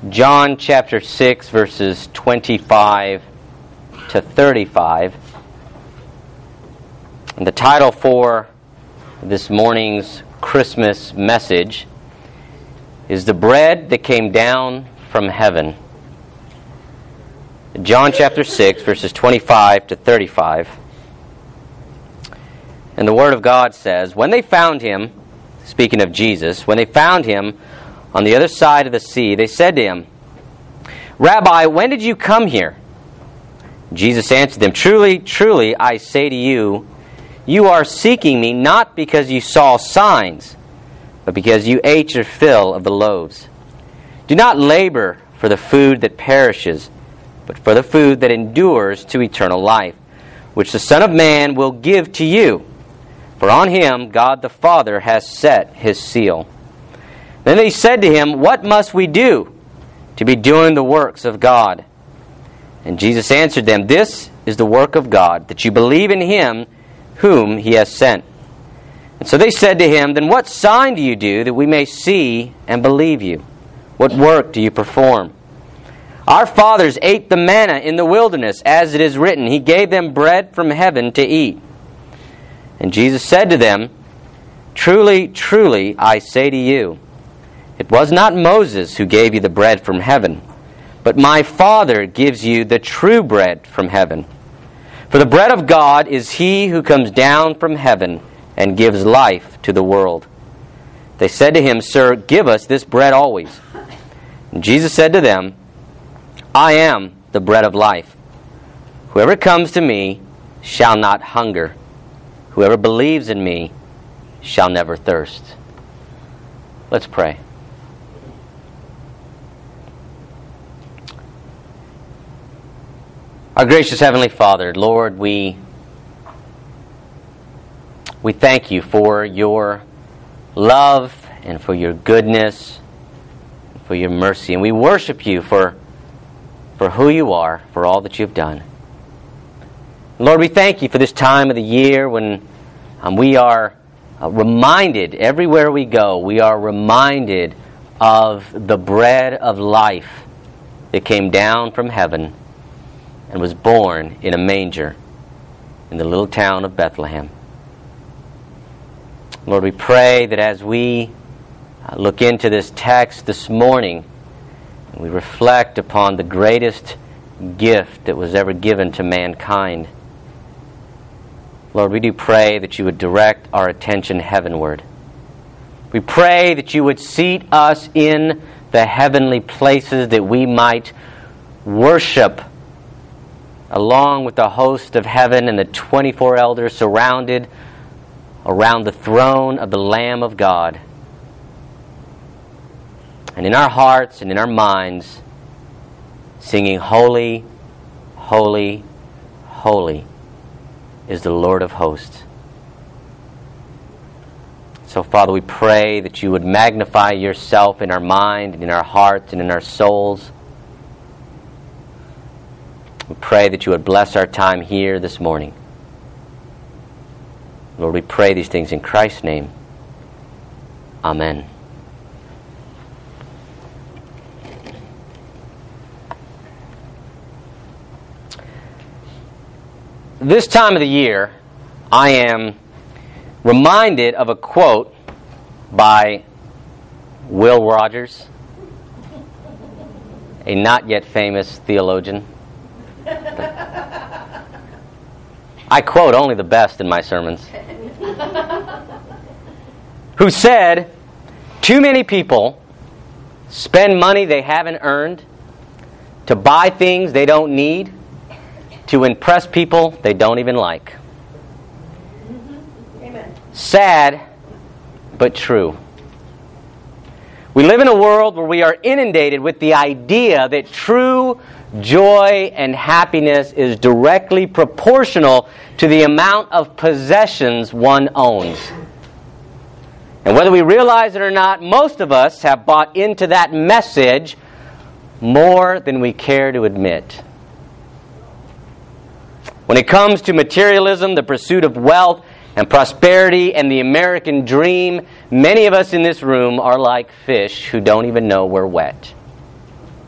John chapter 6, verses 25 to 35. And the title for this morning's Christmas message is The Bread That Came Down from Heaven. John chapter 6, verses 25 to 35. And the Word of God says, when they found him, speaking of Jesus, when they found him on the other side of the sea, they said to him, Rabbi, when did you come here? Jesus answered them, Truly, truly, I say to you, you are seeking me not because you saw signs, but because you ate your fill of the loaves. Do not labor for the food that perishes, but for the food that endures to eternal life, which the Son of Man will give to you. For on him God the Father has set his seal. Then they said to him, What must we do to be doing the works of God? And Jesus answered them, This is the work of God, that you believe in him whom he has sent. And so they said to him, Then what sign do you do that we may see and believe you? What work do you perform? Our fathers ate the manna in the wilderness, as it is written, He gave them bread from heaven to eat. And Jesus said to them, Truly, truly, I say to you, it was not Moses who gave you the bread from heaven, but my Father gives you the true bread from heaven. For the bread of God is he who comes down from heaven and gives life to the world. They said to him, Sir, give us this bread always. And Jesus said to them, I am the bread of life. Whoever comes to me shall not hunger. Whoever believes in me shall never thirst. Let's pray. Our gracious Heavenly Father, Lord, we thank you for your love and for your goodness, and for your mercy. And we worship you for who you are, for all that you've done. Lord, we thank you for this time of the year when we are reminded, everywhere we go, we are reminded of the bread of life that came down from heaven and was born in a manger in the little town of Bethlehem. Lord, we pray that as we look into this text this morning, and we reflect upon the greatest gift that was ever given to mankind, Lord, we do pray that you would direct our attention heavenward. We pray that you would seat us in the heavenly places that we might worship along with the host of heaven and the 24 elders surrounded around the throne of the Lamb of God. And in our hearts and in our minds, singing, Holy, holy, holy is the Lord of hosts. So, Father, we pray that you would magnify yourself in our mind and in our hearts and in our souls. We pray that you would bless our time here this morning. Lord, we pray these things in Christ's name. Amen. This time of the year, I am reminded of a quote by Will Rogers, a not yet famous theologian. I quote only the best in my sermons. Who said, too many people spend money they haven't earned to buy things they don't need to impress people they don't even like. Amen. Sad, but true. We live in a world where we are inundated with the idea that true joy and happiness is directly proportional to the amount of possessions one owns. And whether we realize it or not, most of us have bought into that message more than we care to admit. When it comes to materialism, the pursuit of wealth and prosperity and the American dream, many of us in this room are like fish who don't even know we're wet.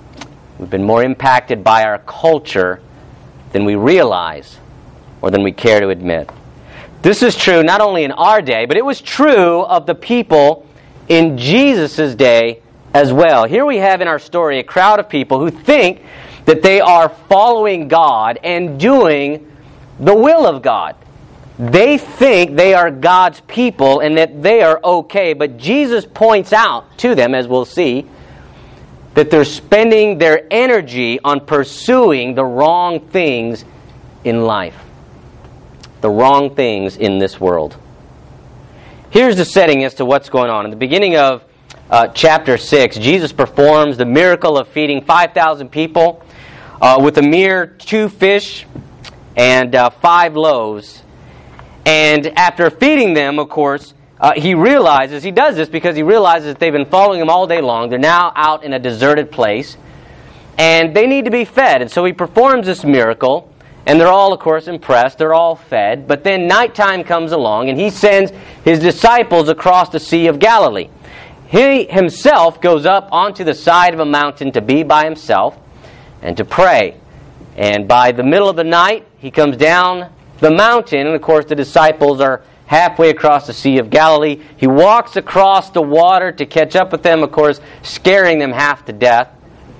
We've been more impacted by our culture than we realize or than we care to admit. This is true not only in our day, but it was true of the people in Jesus' day as well. Here we have in our story a crowd of people who think that they are following God and doing the will of God. They think they are God's people and that they are okay, but Jesus points out to them, as we'll see, that they're spending their energy on pursuing the wrong things in life. The wrong things in this world. Here's the setting as to what's going on. In the beginning of chapter 6, Jesus performs the miracle of feeding 5,000 people with a mere 2 fish and 5 loaves. And after feeding them, of course, he does this because he realizes that they've been following him all day long. They're now out in a deserted place, and they need to be fed. And so he performs this miracle, and they're all, of course, impressed. They're all fed. But then nighttime comes along, and he sends his disciples across the Sea of Galilee. He himself goes up onto the side of a mountain to be by himself and to pray. And by the middle of the night, he comes down the mountain, and of course the disciples are halfway across the Sea of Galilee. He walks across the water to catch up with them, of course, scaring them half to death.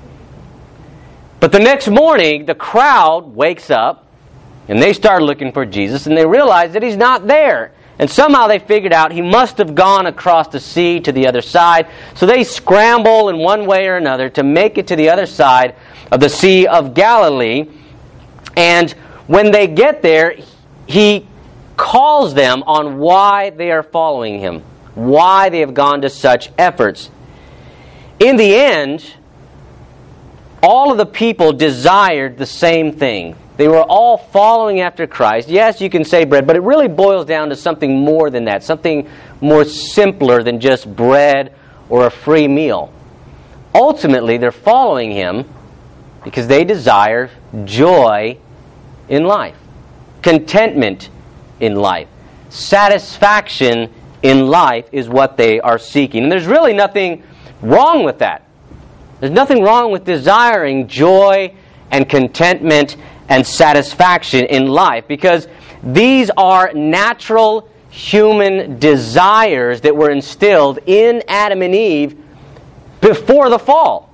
But the next morning, the crowd wakes up, and they start looking for Jesus, and they realize that he's not there. And somehow they figured out he must have gone across the sea to the other side. So they scramble in one way or another to make it to the other side of the Sea of Galilee. And when they get there, he calls them on why they are following him, why they have gone to such efforts. In the end, all of the people desired the same thing. They were all following after Christ. Yes, you can say bread, but it really boils down to something more than that, something more simpler than just bread or a free meal. Ultimately, they're following him because they desire joy in life, contentment in life, satisfaction in life is what they are seeking. And there's really nothing wrong with that. There's nothing wrong with desiring joy and contentment and satisfaction in life, because these are natural human desires that were instilled in Adam and Eve before the fall.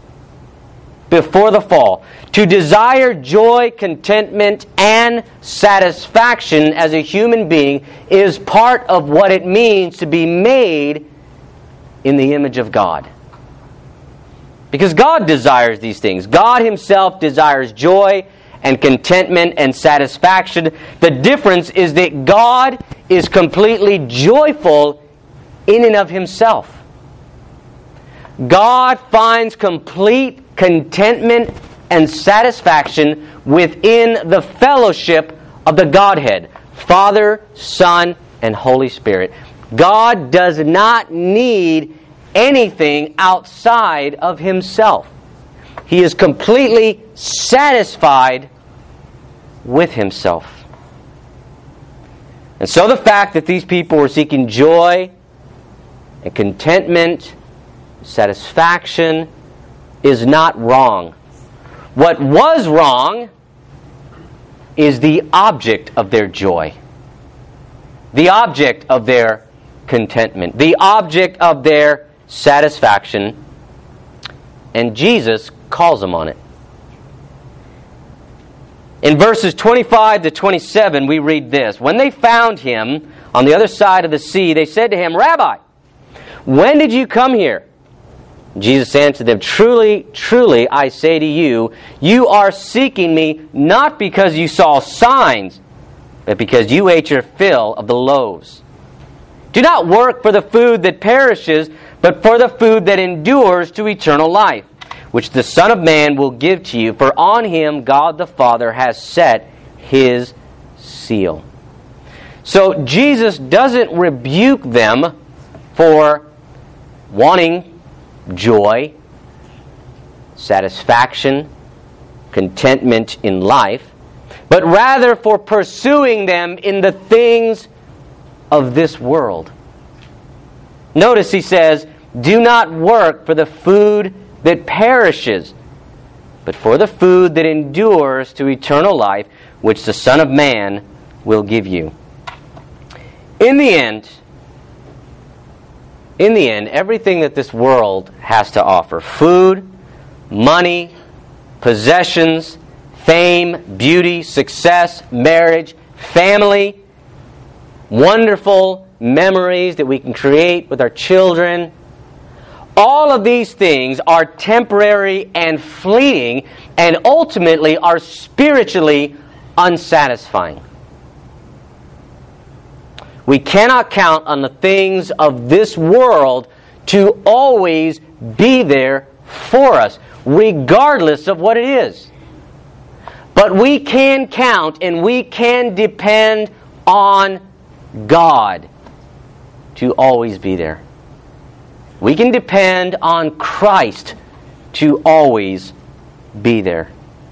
Before the fall. To desire joy, contentment, and satisfaction as a human being is part of what it means to be made in the image of God. Because God desires these things. God himself desires joy and contentment and satisfaction. The difference is that God is completely joyful in and of himself. God finds complete contentment and satisfaction within the fellowship of the Godhead, Father, Son, and Holy Spirit. God does not need anything outside of himself. He is completely satisfied with himself. And so the fact that these people were seeking joy and contentment, satisfaction, is not wrong. What was wrong is the object of their joy, the object of their contentment, the object of their satisfaction, and Jesus calls them on it. In verses 25 to 27, we read this. When they found him on the other side of the sea, they said to him, "Rabbi, when did you come here?" Jesus answered them, "Truly, truly, I say to you, you are seeking me not because you saw signs, but because you ate your fill of the loaves. Do not work for the food that perishes, but for the food that endures to eternal life, which the Son of Man will give to you, for on him God the Father has set his seal." So Jesus doesn't rebuke them for wanting joy, satisfaction, contentment in life, but rather for pursuing them in the things of this world. Notice he says, "Do not work for the food that perishes, but for the food that endures to eternal life, which the Son of Man will give you. In the end, everything that this world has to offer, food, money, possessions, fame, beauty, success, marriage, family, wonderful memories that we can create with our children, all of these things are temporary and fleeting, and ultimately are spiritually unsatisfying. We cannot count on the things of this world to always be there for us, regardless of what it is. But we can count and we can depend on God to always be there. We can depend on Christ to always be there.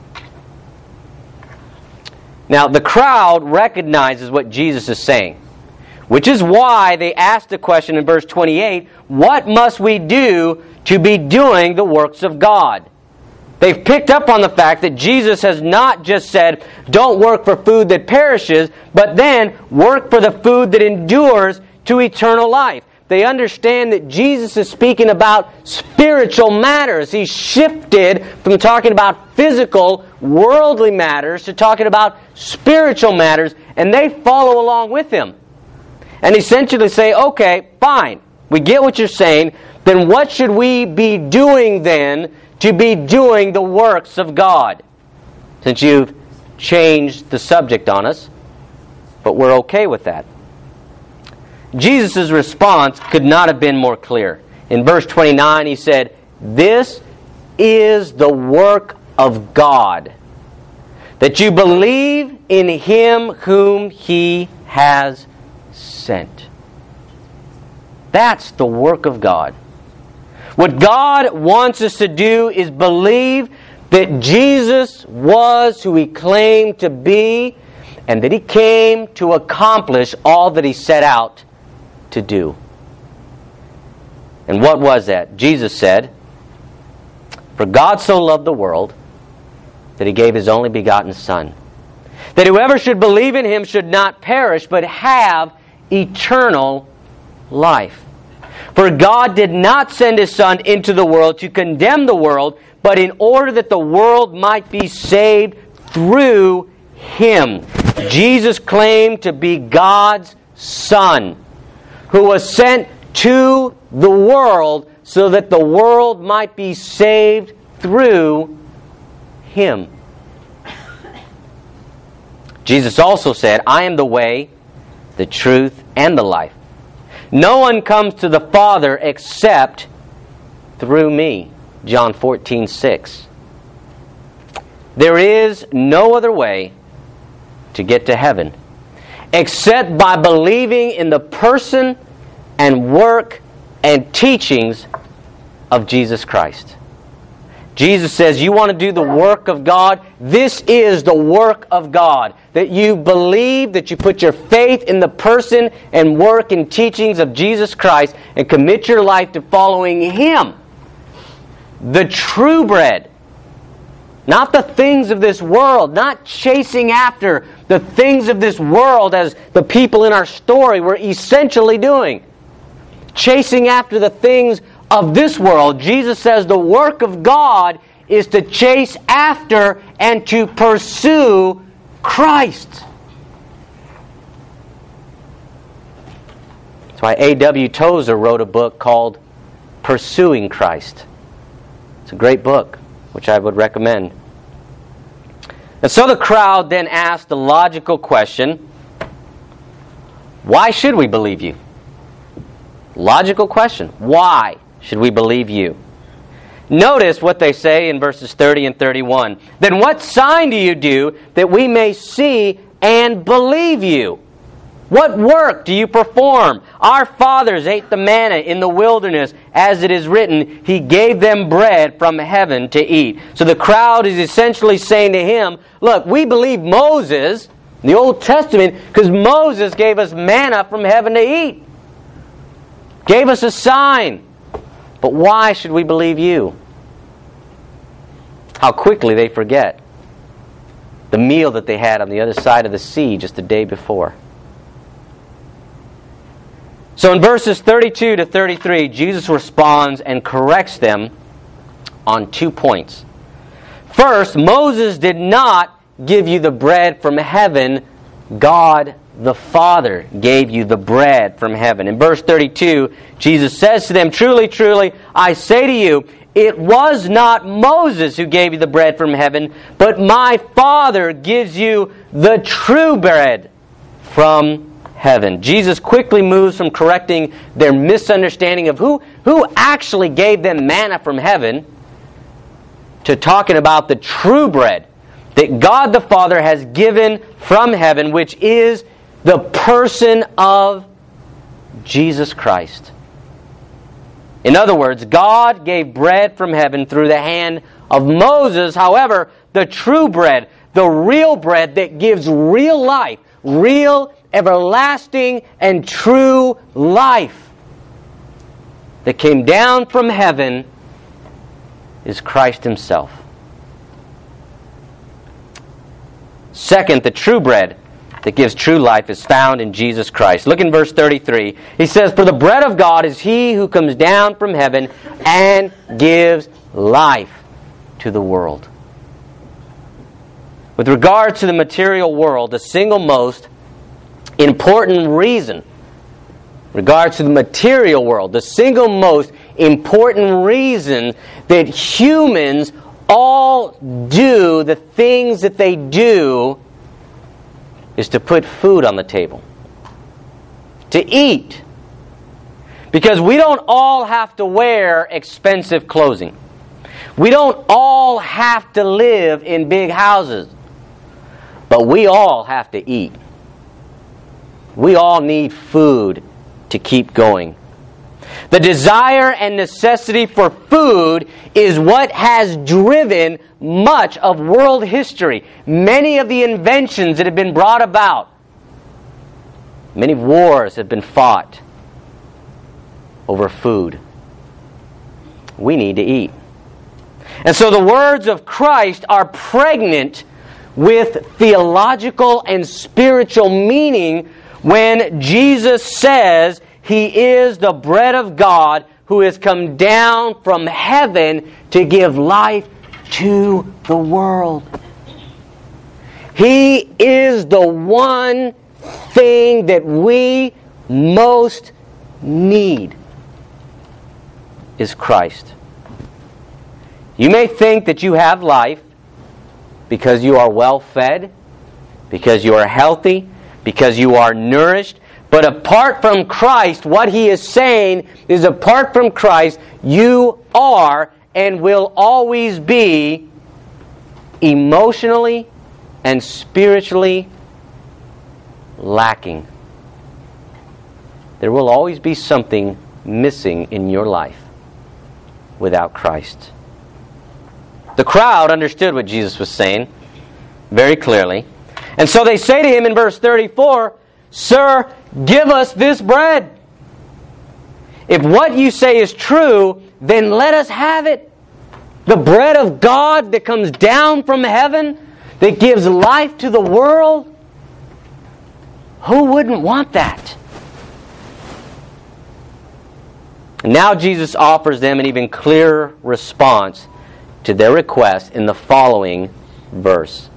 Now, the crowd recognizes what Jesus is saying, which is why they asked the question in verse 28, what must we do to be doing the works of God? They've picked up on the fact that Jesus has not just said, don't work for food that perishes, but then work for the food that endures to eternal life. They understand that Jesus is speaking about spiritual matters. He shifted from talking about physical, worldly matters to talking about spiritual matters, and they follow along with him. And essentially say, okay, fine, we get what you're saying, then what should we be doing then to be doing the works of God? Since you've changed the subject on us, but we're okay with that. Jesus' response could not have been more clear. In verse 29, he said, this is the work of God, that you believe in Him whom He has sent. That's the work of God. What God wants us to do is believe that Jesus was who He claimed to be, and that He came to accomplish all that He set out to do. And what was that? Jesus said, for God so loved the world that He gave His only begotten Son, that whoever should believe in Him should not perish, but have eternal life. For God did not send His Son into the world to condemn the world, but in order that the world might be saved through Him. Jesus claimed to be God's Son, who was sent to the world so that the world might be saved through Him. Jesus also said, I am the way, the truth, and the life. No one comes to the Father except through me. John 14:6. There is no other way to get to heaven except by believing in the person and work and teachings of Jesus Christ. Jesus says, you want to do the work of God? This is the work of God. That you believe, that you put your faith in the person and work and teachings of Jesus Christ and commit your life to following Him. The true bread. Not the things of this world. Not chasing after the things of this world as the people in our story were essentially doing. Chasing after the things of this world. Jesus says the work of God is to chase after and to pursue Christ. That's why A.W. Tozer wrote a book called Pursuing Christ. It's a great book, which I would recommend. And so the crowd then asked the logical question, why should we believe you? Logical question. Why should we believe you? Notice what they say in verses 30 and 31. Then what sign do you do that we may see and believe you? What work do you perform? Our fathers ate the manna in the wilderness, as it is written, He gave them bread from heaven to eat. So the crowd is essentially saying to him, look, we believe Moses, the Old Testament, because Moses gave us manna from heaven to eat. Gave us a sign. But why should we believe you? how quickly they forget the meal that they had on the other side of the sea just the day before. So in verses 32 to 33, Jesus responds and corrects them on 2 points. First, Moses did not give you the bread from heaven. God the Father gave you the bread from heaven. In verse 32, Jesus says to them, "Truly, truly, I say to you, it was not Moses who gave you the bread from heaven, but my Father gives you the true bread from heaven." Jesus quickly moves from correcting their misunderstanding of who actually gave them manna from heaven to talking about the true bread that God the Father has given from heaven, which is the person of Jesus Christ. In other words, God gave bread from heaven through the hand of Moses. However, the true bread, the real bread that gives real life, real, everlasting, and true life that came down from heaven is Christ Himself. Second, the true bread that gives true life is found in Jesus Christ. Look in verse 33. He says, "For the bread of God is He who comes down from heaven and gives life to the world." With regard to the material world, the single most important reason, regards to the material world, the single most important reason that humans all do the things that they do is to put food on the table, to eat. Because we don't all have to wear expensive clothing. We don't all have to live in big houses. But we all have to eat. We all need food to keep going. The desire and necessity for food is what has driven much of world history. Many of the inventions that have been brought about, many wars have been fought over food. We need to eat. And so the words of Christ are pregnant with theological and spiritual meaning when Jesus says He is the bread of God who has come down from heaven to give life to the world. He is the one thing that we most need, is Christ. You may think that you have life because you are well fed, because you are healthy, because you are nourished. But apart from Christ, what He is saying is apart from Christ, you are and will always be emotionally and spiritually lacking. There will always be something missing in your life without Christ. The crowd understood what Jesus was saying very clearly. And so they say to Him in verse 34, "Sir, give us this bread. If what you say is true, then let us have it. The bread of God that comes down from heaven, that gives life to the world. Who wouldn't want that?" And now Jesus offers them an even clearer response to their request in the following verse.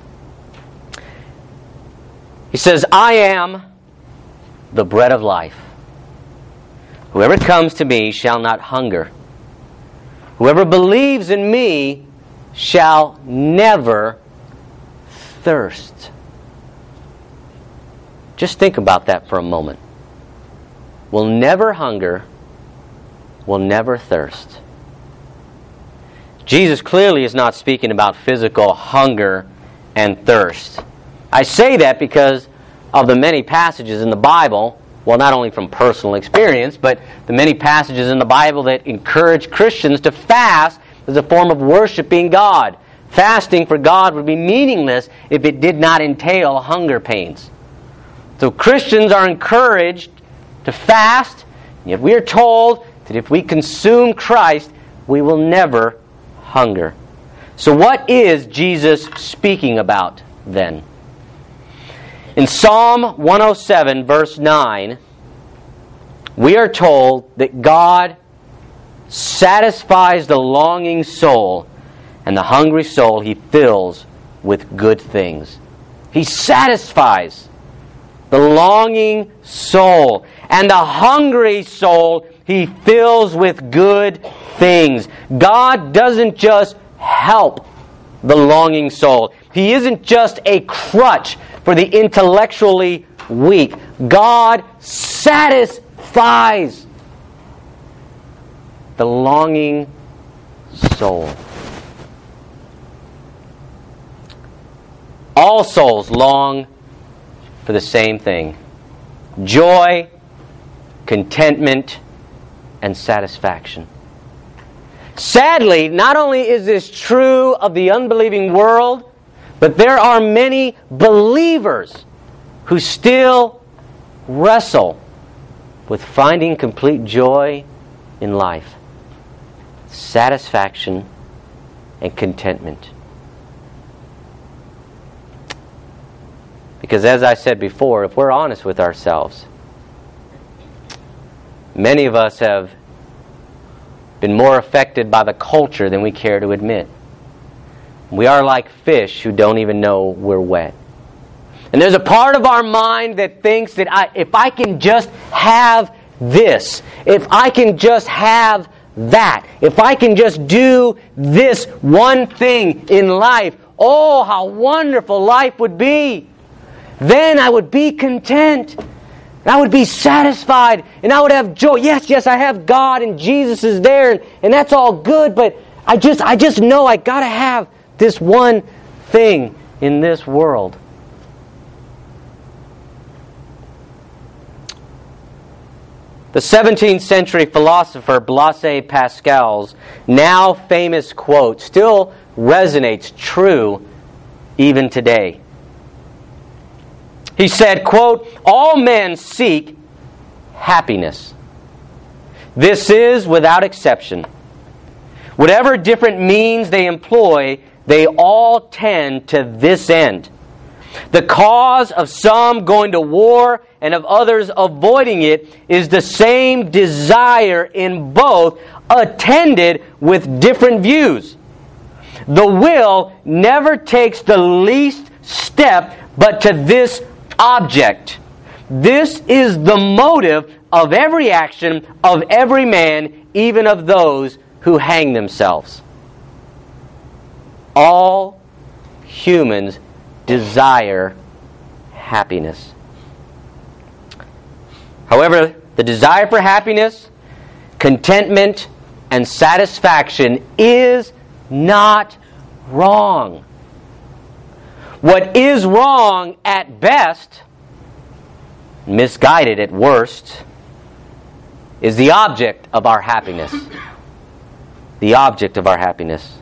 He says, "I am the bread of life. Whoever comes to me shall not hunger. Whoever believes in me shall never thirst." Just think about that for a moment. Will never hunger, will never thirst. Jesus clearly is not speaking about physical hunger and thirst. I say that because of the many passages in the Bible, well, not only from personal experience, but the many passages in the Bible that encourage Christians to fast as a form of worshiping God. Fasting for God would be meaningless if it did not entail hunger pains. So Christians are encouraged to fast, and yet we are told that if we consume Christ, we will never hunger. So what is Jesus speaking about then? In Psalm 107, verse 9, we are told that God satisfies the longing soul, and the hungry soul He fills with good things. He satisfies the longing soul, and the hungry soul He fills with good things. God doesn't just help the longing soul. He isn't just a crutch for the intellectually weak. God satisfies the longing soul. All souls long for the same thing: joy, contentment, and satisfaction. Sadly, not only is this true of the unbelieving world, but there are many believers who still wrestle with finding complete joy in life, satisfaction, and contentment. Because as I said before, if we're honest with ourselves, many of us have been more affected by the culture than we care to admit. We are like fish who don't even know we're wet. And there's a part of our mind that thinks that if I can just have this, if I can just have that, if I can just do this one thing in life, oh, how wonderful life would be. Then I would be content. And I would be satisfied. And I would have joy. Yes, I have God and Jesus is there. And that's all good. But I just know I got to have this one thing in this world. The 17th century philosopher Blaise Pascal's now famous quote still resonates true even today. He said, quote, "All men seek happiness. This is without exception. Whatever different means they employ, they all tend to this end. The cause of some going to war and of others avoiding it is the same desire in both, attended with different views. The will never takes the least step but to this object. This is the motive of every action of every man, even of those who hang themselves." All humans desire happiness. However, the desire for happiness, contentment, and satisfaction is not wrong. What is wrong at best, misguided at worst, is the object of our happiness. The object of our happiness.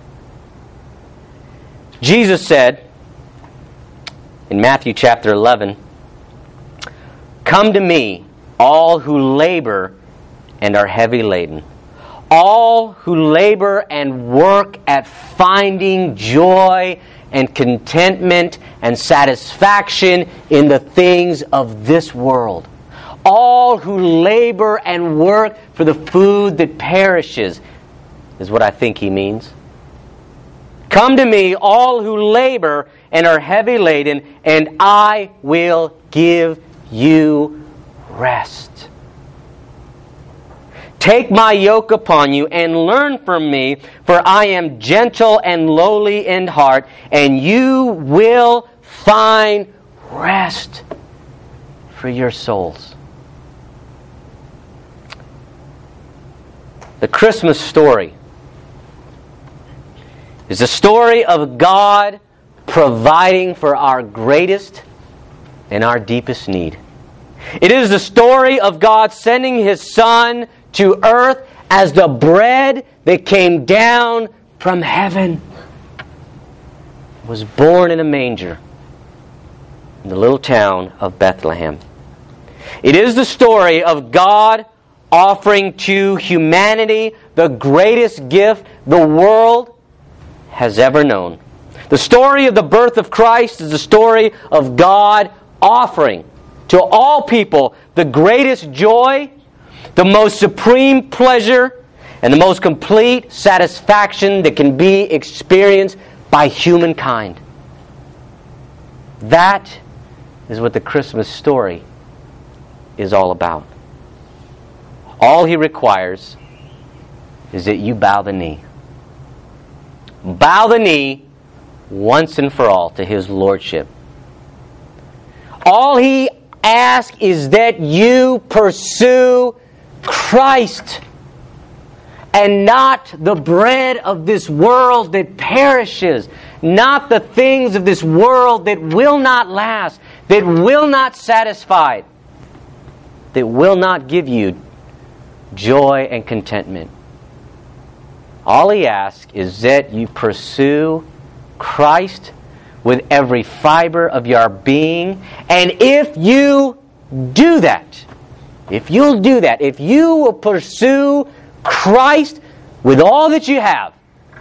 Jesus said in Matthew chapter 11, "Come to me, all who labor and are heavy laden, all who labor and work at finding joy and contentment and satisfaction in the things of this world. All who labor and work for the food that perishes," is what I think he means. "Come to me, all who labor and are heavy laden, and I will give you rest. Take my yoke upon you and learn from me, for I am gentle and lowly in heart, and you will find rest for your souls." The Christmas story is a story of God providing for our greatest and our deepest need. It is the story of God sending His Son to earth as the bread that came down from heaven. Was born in a manger in the little town of Bethlehem. It is the story of God offering to humanity the greatest gift the world has ever known. The story of the birth of Christ is the story of God offering to all people the greatest joy, the most supreme pleasure, and the most complete satisfaction that can be experienced by humankind. That is what the Christmas story is all about. All He requires is that you bow the knee. Bow the knee once and for all to His Lordship. All He asks is that you pursue Christ and not the bread of this world that perishes, not the things of this world that will not last, that will not satisfy, that will not give you joy and contentment. All He asks is that you pursue Christ with every fiber of your being. And if you do that, if you'll do that, if you will pursue Christ with all that you have,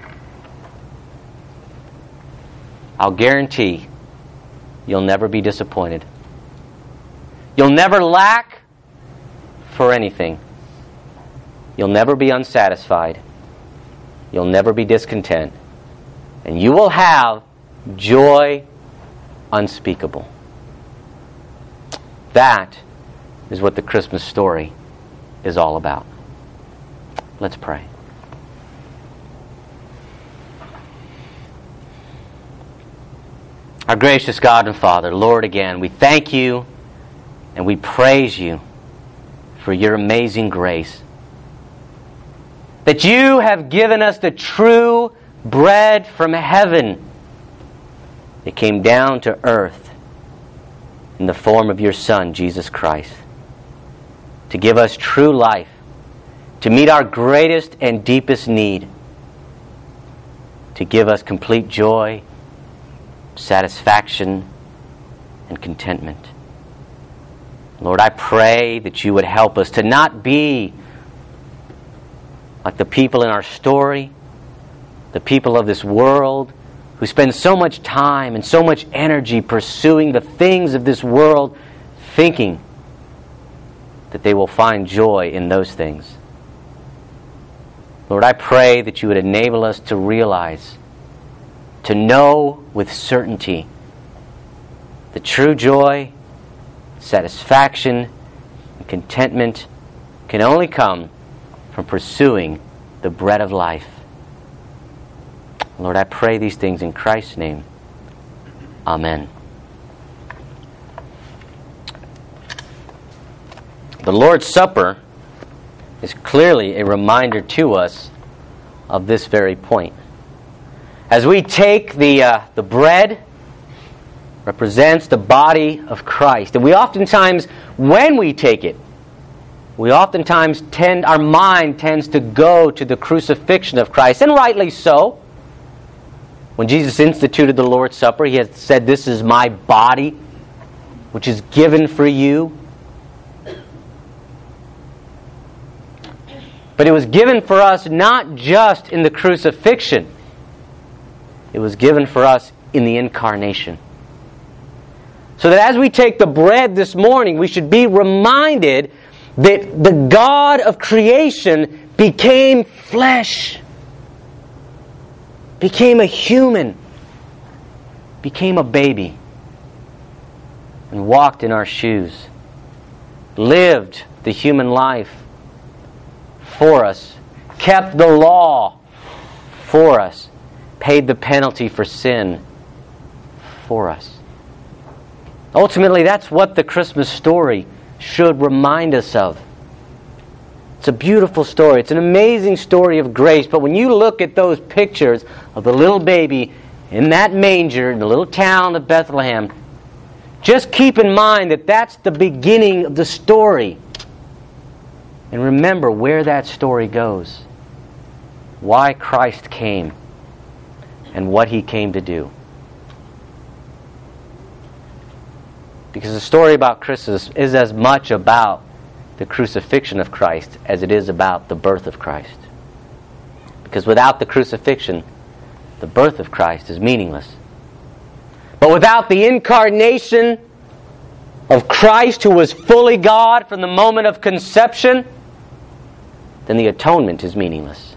I'll guarantee you'll never be disappointed. You'll never lack for anything. You'll never be unsatisfied. You'll never be discontent. And you will have joy unspeakable. That is what the Christmas story is all about. Let's pray. Our gracious God and Father, Lord, again, we thank You and we praise You for Your amazing grace. That You have given us the true bread from heaven that came down to earth in the form of Your Son, Jesus Christ, to give us true life, to meet our greatest and deepest need, to give us complete joy, satisfaction, and contentment. Lord, I pray that You would help us to not be like the people in our story, the people of this world who spend so much time and so much energy pursuing the things of this world, thinking that they will find joy in those things. Lord, I pray that You would enable us to realize, to know with certainty, the true joy, satisfaction, and contentment can only come from pursuing the bread of life. Lord, I pray these things in Christ's name. Amen. The Lord's Supper is clearly a reminder to us of this very point. As we take the bread, represents the body of Christ. And we oftentimes, when we take it, our mind tends to go to the crucifixion of Christ, and rightly so. When Jesus instituted the Lord's Supper, He had said, "This is My body, which is given for you." But it was given for us not just in the crucifixion. It was given for us in the incarnation. So that as we take the bread this morning, we should be reminded that the God of creation became flesh, became a human, became a baby, and walked in our shoes, lived the human life for us, kept the law for us, paid the penalty for sin for us. Ultimately, that's what the Christmas story should remind us of. It's a beautiful story. It's an amazing story of grace. But when you look at those pictures of the little baby in that manger in the little town of Bethlehem, just keep in mind that that's the beginning of the story. And remember where that story goes. Why Christ came and what He came to do. Because the story about Christmas is as much about the crucifixion of Christ as it is about the birth of Christ. Because without the crucifixion, the birth of Christ is meaningless. But without the incarnation of Christ, who was fully God from the moment of conception, then the atonement is meaningless.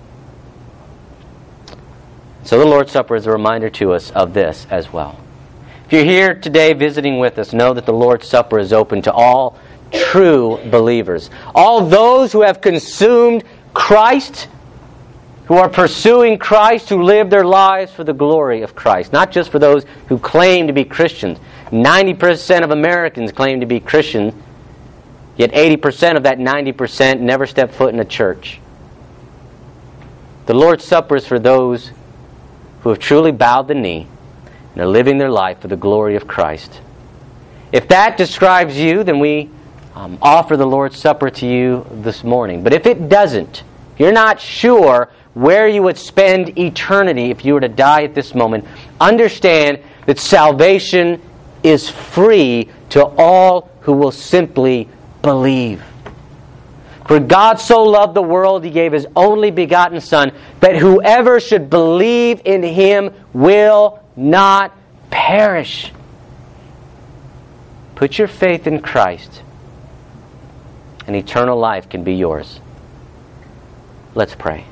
So the Lord's Supper is a reminder to us of this as well. If you're here today visiting with us, know that the Lord's Supper is open to all true believers. All those who have consumed Christ, who are pursuing Christ, who live their lives for the glory of Christ. Not just for those who claim to be Christians. 90% of Americans claim to be Christian, yet 80% of that 90% never step foot in a church. The Lord's Supper is for those who have truly bowed the knee and are living their life for the glory of Christ. If that describes you, then we offer the Lord's Supper to you this morning. But if it doesn't, if you're not sure where you would spend eternity if you were to die at this moment, understand that salvation is free to all who will simply believe. For God so loved the world, He gave His only begotten Son, that whoever should believe in Him will not perish. Put your faith in Christ, and eternal life can be yours. Let's pray.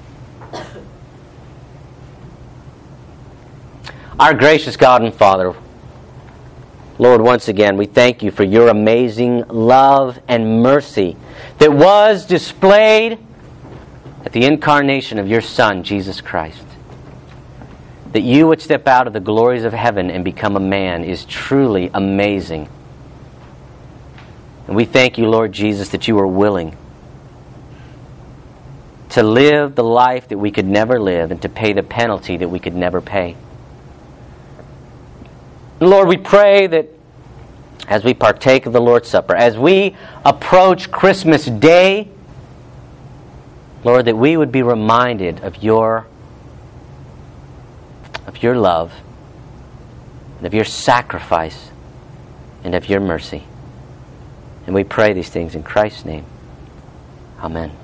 Our gracious God and Father, Lord, once again, we thank You for Your amazing love and mercy that was displayed at the incarnation of Your Son, Jesus Christ. That You would step out of the glories of heaven and become a man is truly amazing. And we thank You, Lord Jesus, that You were willing to live the life that we could never live and to pay the penalty that we could never pay. Lord, we pray that as we partake of the Lord's Supper, as we approach Christmas Day, Lord, that we would be reminded of Your love, and of Your sacrifice, and of Your mercy. And we pray these things in Christ's name. Amen.